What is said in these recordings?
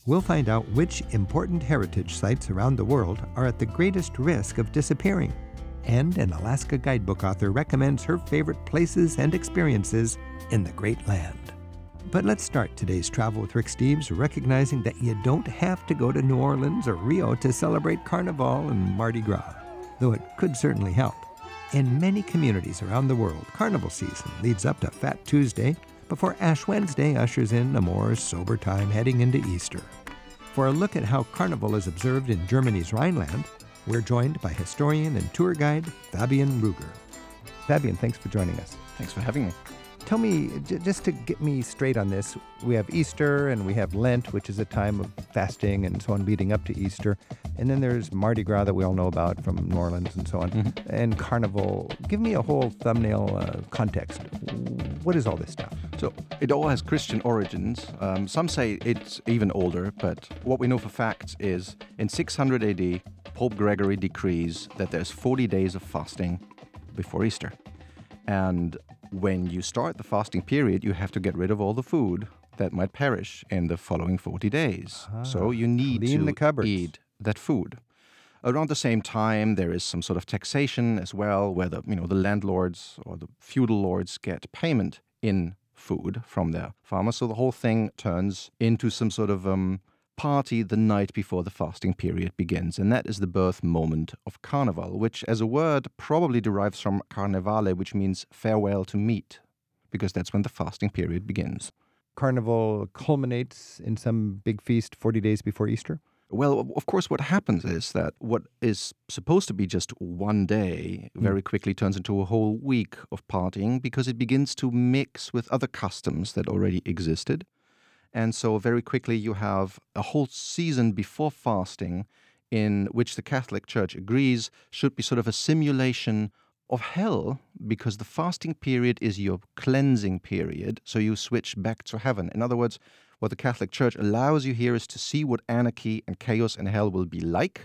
We'll find out which important heritage sites around the world are at the greatest risk of disappearing. And an Alaska guidebook author recommends her favorite places and experiences in the Great Land. But let's start today's Travel with Rick Steves recognizing that you don't have to go to New Orleans or Rio to celebrate Carnival and Mardi Gras, though it could certainly help. In many communities around the world, Carnival season leads up to Fat Tuesday before Ash Wednesday ushers in a more sober time heading into Easter. For a look at how Carnival is observed in Germany's Rhineland, we're joined by historian and tour guide Fabian Ruger. Fabian, thanks for joining us. Thanks for having me. Tell me, just to get me straight on this, we have Easter and we have Lent, which is a time of fasting and so on leading up to Easter. And then there's Mardi Gras that we all know about from New Orleans and so on. And Carnival. Give me a whole thumbnail context. What is all this stuff? So it all has Christian origins. Some say it's even older, but what we know for facts is in 600 AD, Pope Gregory decrees that there's 40 days of fasting before Easter. And when you start the fasting period, you have to get rid of all the food that might perish in the following 40 days. So you need to eat that food. Around the same time, there is some sort of taxation as well, where the landlords or the feudal lords get payment in food from their farmers. So the whole thing turns into some sort of party the night before the fasting period begins. And that is the birth moment of Carnival, which as a word probably derives from carnevale, which means farewell to meat, because that's when the fasting period begins. Carnival culminates in some big feast 40 days before Easter? Well, of course, what happens is that what is supposed to be just one day very quickly turns into a whole week of partying because it begins to mix with other customs that already existed. And so very quickly you have a whole season before fasting in which the Catholic Church agrees should be sort of a simulation of hell because the fasting period is your cleansing period, so you switch back to heaven. In other words, what the Catholic Church allows you here is to see what anarchy and chaos and hell will be like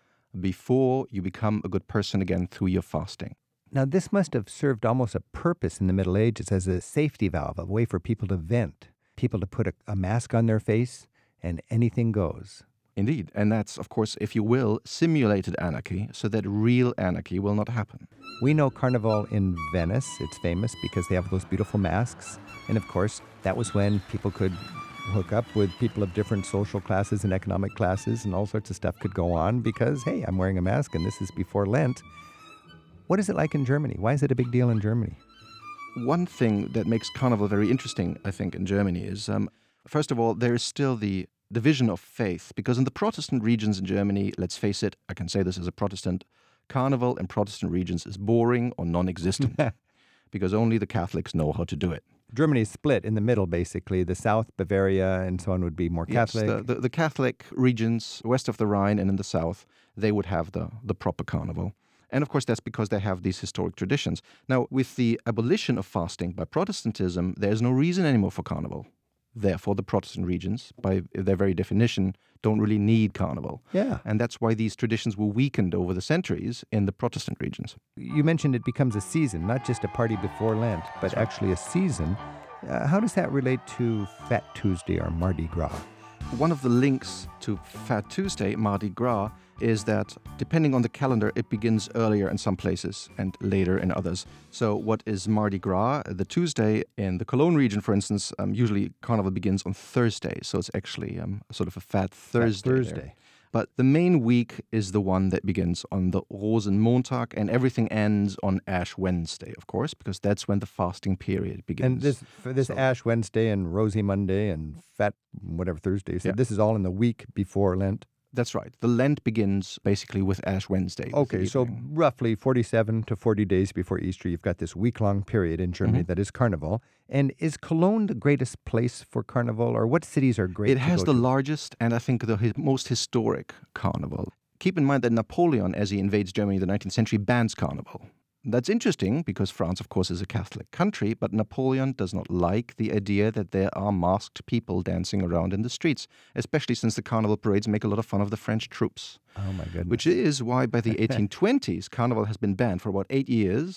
before you become a good person again through your fasting. Now, this must have served almost a purpose in the Middle Ages as a safety valve, a way for people to vent. People to put a mask on their face, and anything goes. Indeed. And that's, of course, if you will, simulated anarchy, so that real anarchy will not happen. We know Carnival in Venice. It's famous because they have those beautiful masks. And, of course, that was when people could hook up with people of different social classes and economic classes, and all sorts of stuff could go on because, hey, I'm wearing a mask, and this is before Lent. What is it like in Germany? Why is it a big deal in Germany? One thing that makes Carnival very interesting, I think, in Germany is, first of all, there is still the division of faith, because in the Protestant regions in Germany, let's face it, I can say this as a Protestant, Carnival in Protestant regions is boring or non-existent, because only the Catholics know how to do it. Germany is split in the middle, basically. The South, Bavaria, and so on would be more Catholic. Yes, the Catholic regions west of the Rhine and in the south, they would have the proper Carnival. And of course, that's because they have these historic traditions. Now, with the abolition of fasting by Protestantism, there's no reason anymore for Carnival. Therefore, the Protestant regions, by their very definition, don't really need Carnival. Yeah. And that's why these traditions were weakened over the centuries in the Protestant regions. You mentioned it becomes a season, not just a party before Lent, but actually a season. How does that relate to Fat Tuesday or Mardi Gras? One of the links to Fat Tuesday, Mardi Gras, is that depending on the calendar, it begins earlier in some places and later in others. So what is Mardi Gras? The Tuesday in the Cologne region, for instance, usually Carnival begins on Thursday. So it's actually sort of a Fat Thursday. There. But the main week is the one that begins on the Rosenmontag, and everything ends on Ash Wednesday, of course, because that's when the fasting period begins. And this Ash Wednesday and Rosy Monday and Fat whatever Thursday, so this is all in the week before Lent? That's right. The Lent begins basically with Ash Wednesday. Okay, so roughly 47 to 40 days before Easter, you've got this week-long period in Germany that is Carnival. And is Cologne the greatest place for Carnival, or what cities are great? It has the largest and I think the most historic Carnival. Keep in mind that Napoleon, as he invades Germany in the 19th century, bans Carnival. That's interesting because France, of course, is a Catholic country, but Napoleon does not like the idea that there are masked people dancing around in the streets, especially since the carnival parades make a lot of fun of the French troops. Oh, my goodness. Which is why by the 1820s, Carnival has been banned for about 8 years.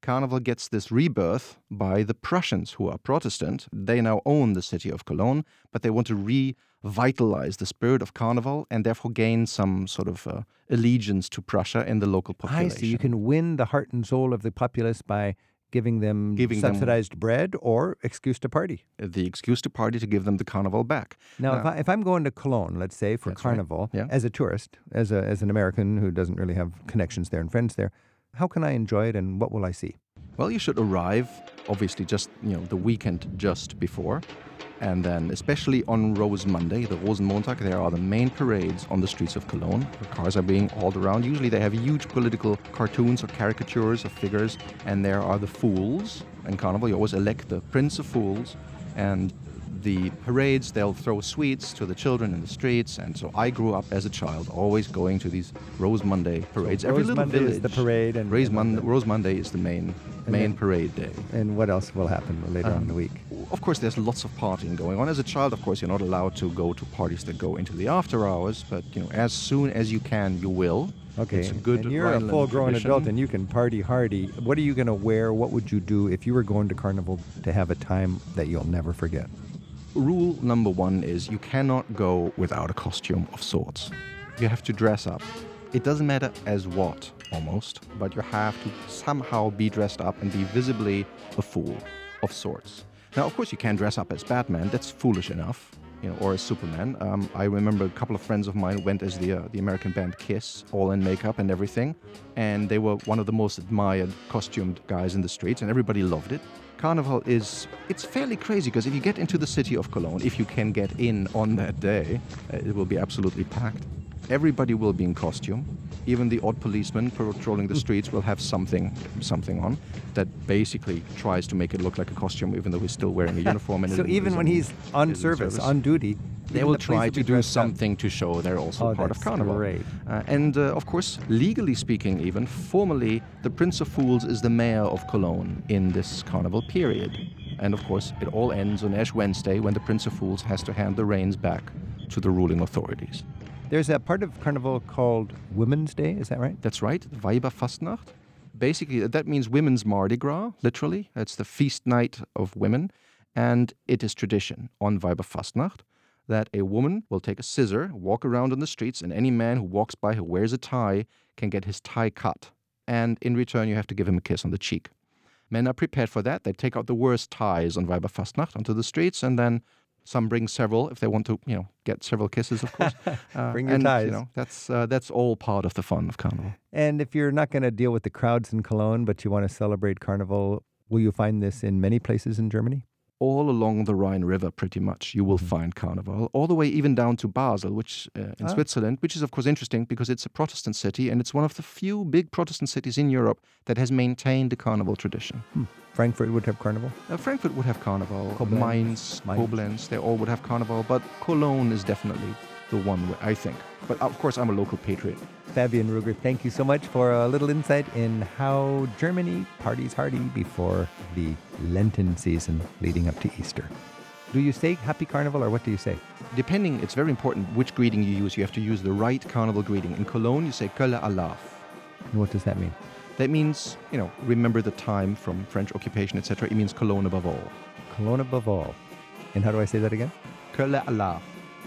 Carnival gets this rebirth by the Prussians, who are Protestant. They now own the city of Cologne, but they want to revitalize the spirit of Carnival and therefore gain some sort of allegiance to Prussia in the local population. I see. You can win the heart and soul of the populace by giving them subsidized bread or excuse to party. The excuse to party to give them the Carnival back. Now, if I'm going to Cologne, let's say, for Carnival, as a tourist, as an American who doesn't really have connections there and friends there, how can I enjoy it and what will I see? Well, you should arrive, obviously, just the weekend just before. And then, especially on Rose Monday, the Rosenmontag, there are the main parades on the streets of Cologne. The cars are being hauled around. Usually they have huge political cartoons or caricatures of figures. And there are the fools in Carnival. You always elect the Prince of Fools. And the parades, they'll throw sweets to the children in the streets. And so I grew up as a child always going to these Rose Monday parades. So Every Rose little Monday village is the parade. And Rose Monday is the main parade day. And what else will happen later on in the week? Of course, there's lots of partying going on. As a child, of course, you're not allowed to go to parties that go into the after hours. But, as soon as you can, you will. Okay, it's a good and you're Rhineland a full-grown tradition. adult and you can party hardy. What are you going to wear? What would you do if you were going to Carnival to have a time that you'll never forget? Rule number one is you cannot go without a costume of sorts. You have to dress up. It doesn't matter as what, almost, but you have to somehow be dressed up and be visibly a fool of sorts. Now, of course, you can dress up as Batman. That's foolish enough. Or as Superman. I remember a couple of friends of mine went as the American band Kiss, all in makeup and everything, and they were one of the most admired costumed guys in the streets, and everybody loved it. Carnival it's fairly crazy, because if you get into the city of Cologne, if you can get in on that day, it will be absolutely packed. Everybody will be in costume. Even the odd policeman patrolling the streets will have something on that basically tries to make it look like a costume, even though he's still wearing a uniform. And So even when he's on service, on duty, they will try to do something to show they're also part of Carnival. Great. And of course, legally speaking, even formally, the Prince of Fools is the mayor of Cologne in this Carnival period. And of course, it all ends on Ash Wednesday, when the Prince of Fools has to hand the reins back to the ruling authorities. There's a part of Carnival called Women's Day, is that right? That's right, Weiberfastnacht. Basically, that means women's Mardi Gras, literally. It's the feast night of women. And it is tradition on Weiberfastnacht that a woman will take a scissor, walk around on the streets, and any man who walks by who wears a tie can get his tie cut. And in return, you have to give him a kiss on the cheek. Men are prepared for that. They take out the worst ties on Weiberfastnacht onto the streets, and then some bring several if they want to, get several kisses, of course. Bring your ties. That's all part of the fun of Carnival. And if you're not going to deal with the crowds in Cologne, but you want to celebrate Carnival, will you find this in many places in Germany? All along the Rhine River, pretty much, you will find Carnival, all the way even down to Basel, which in Switzerland, which is, of course, interesting because it's a Protestant city, and it's one of the few big Protestant cities in Europe that has maintained the Carnival tradition. Frankfurt would have Carnival? Frankfurt would have Carnival. Mainz. Koblenz, they all would have Carnival, but Cologne is definitely the one, I think. But of course, I'm a local patriot. Fabian Ruger, thank you so much for a little insight in how Germany parties hardy before the Lenten season leading up to Easter. Do you say Happy Carnival, or what do you say? Depending, it's very important which greeting you use. You have to use the right Carnival greeting. In Cologne, you say Kölle Alaf. And what does that mean? That means, remember the time from French occupation, etc. It means Cologne above all. Cologne above all. And how do I say that again? Kölle Alaf.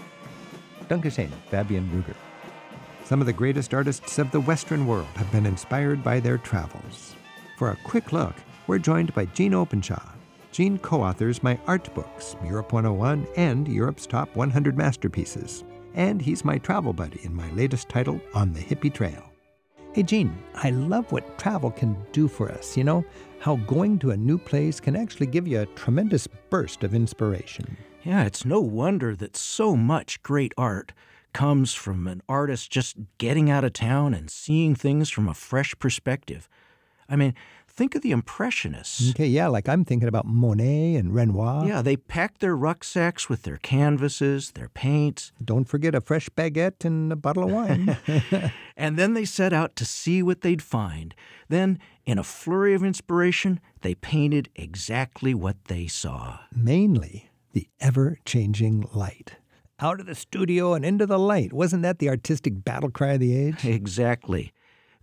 Dankeschön, Fabian Ruger. Some of the greatest artists of the Western world have been inspired by their travels. For a quick look, we're joined by Gene Openshaw. Gene co-authors my art books, Europe 101 and Europe's Top 100 Masterpieces. And he's my travel buddy in my latest title, On the Hippie Trail. Hey, Gene, I love what travel can do for us. How going to a new place can actually give you a tremendous burst of inspiration. Yeah, it's no wonder that so much great art comes from an artist just getting out of town and seeing things from a fresh perspective. I mean, think of the Impressionists. Okay, yeah, like I'm thinking about Monet and Renoir. Yeah, they packed their rucksacks with their canvases, their paints. Don't forget a fresh baguette and a bottle of wine. And then they set out to see what they'd find. Then, in a flurry of inspiration, they painted exactly what they saw. Mainly the ever-changing light. Out of the studio and into the light. Wasn't that the artistic battle cry of the age? Exactly.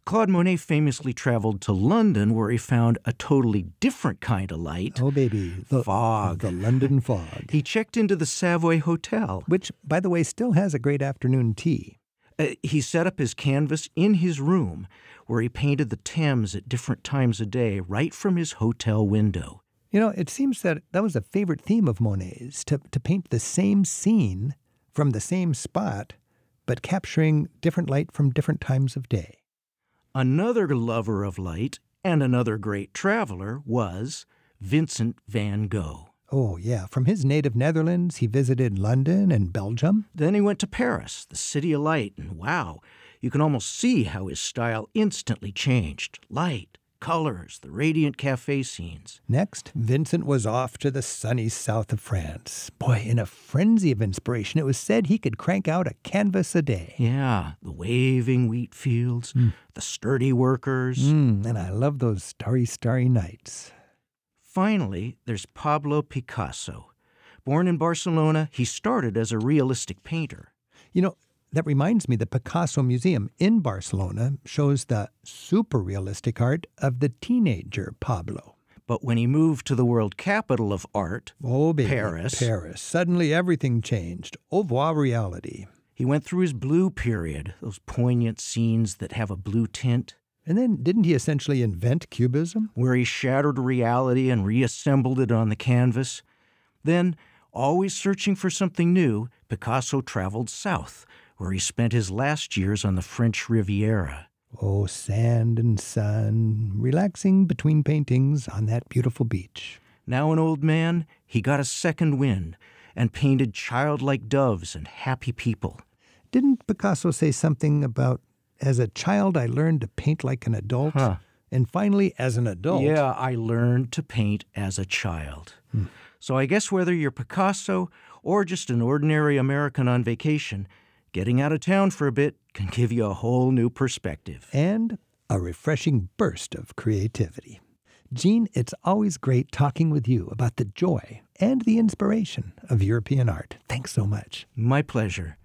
Claude Monet famously traveled to London, where he found a totally different kind of light. Oh, baby. Fog. The London fog. He checked into the Savoy Hotel. Which, by the way, still has a great afternoon tea. He set up his canvas in his room, where he painted the Thames at different times of day, right from his hotel window. You know, it seems that was a favorite theme of Monet's, to paint the same scene from the same spot, but capturing different light from different times of day. Another lover of light and another great traveler was Vincent van Gogh. Oh, yeah. From his native Netherlands, he visited London and Belgium. Then he went to Paris, the city of light, and wow, you can almost see how his style instantly changed. Light, colors, the radiant cafe scenes. Next, Vincent was off to the sunny south of France. Boy, in a frenzy of inspiration, it was said he could crank out a canvas a day. Yeah, the waving wheat fields, the sturdy workers. And I love those starry nights. Finally, there's Pablo Picasso. Born in Barcelona, he started as a realistic painter. You know, that reminds me, the Picasso Museum in Barcelona shows the super realistic art of the teenager Pablo. But when he moved to the world capital of art, Paris, suddenly everything changed. Au revoir reality. He went through his blue period, those poignant scenes that have a blue tint. And then didn't he essentially invent Cubism? Where he shattered reality and reassembled it on the canvas. Then, always searching for something new, Picasso traveled south, where he spent his last years on the French Riviera. Oh, sand and sun, relaxing between paintings on that beautiful beach. Now an old man, he got a second wind and painted childlike doves and happy people. Didn't Picasso say something about, as a child I learned to paint like an adult? And finally, as an adult... Yeah, I learned to paint as a child. So I guess whether you're Picasso or just an ordinary American on vacation, getting out of town for a bit can give you a whole new perspective. And a refreshing burst of creativity. Gene, it's always great talking with you about the joy and the inspiration of European art. Thanks so much. My pleasure.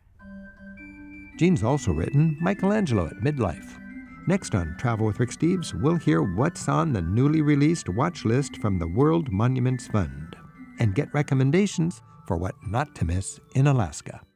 Gene's also written Michelangelo at Midlife. Next on Travel with Rick Steves, we'll hear what's on the newly released watch list from the World Monuments Fund and get recommendations for what not to miss in Alaska.